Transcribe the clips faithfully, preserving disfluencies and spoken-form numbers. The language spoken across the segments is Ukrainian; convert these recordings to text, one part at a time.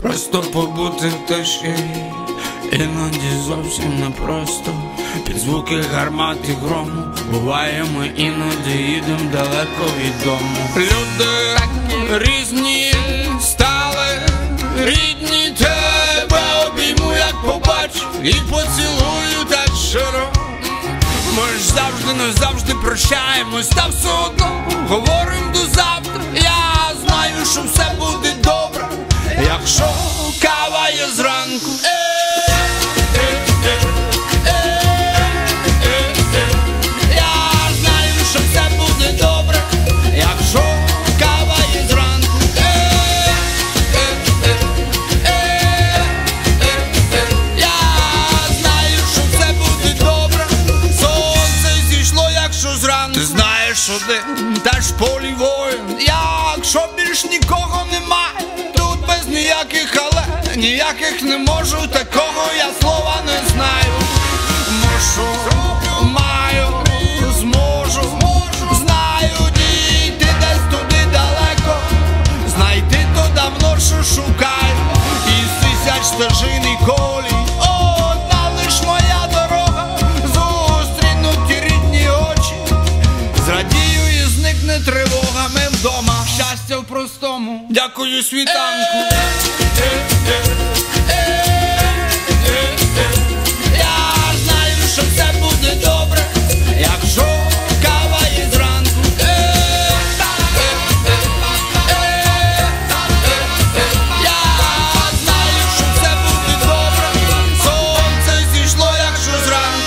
Просто побути в тиші, іноді зовсім непросто. Під звуки гармат і грому буває, ми іноді їдем далеко від дому. Люди різні стали, рідні, тебе обійму, як побачу, і поцілую так щиро. Ми ж завжди, не завжди прощаємось, та все одно говорим до завтра. Я знаю, що все буде добре, якщо кава є зранку. Я знаю, що все буде добре, якщо кава є зранку. Я знаю, що все буде добре, сонце зійшло, якщо зранку. Ти знаєш один, теж полі воїн, якщо більш нікого немає, тут без ніяких але, ніяких не можу, такого я слова не знаю. Мушу, маю, зможу, знаю, дійти десь туди далеко, знайти то давно, що шукаю, із тисяч стежин і колій одна лиш моя дорога, зустрінуть ті рідні очі, зрадію і зникне тривога. Ми вдома, щастя в простому, дякую світанку. Я знаю, що все буде добре, якщо кава є зранку. Я знаю, що все буде добре, сонце зійшло, якщо зранку.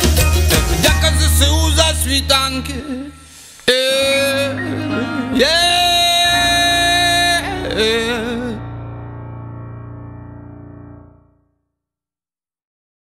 Світанки, yeah.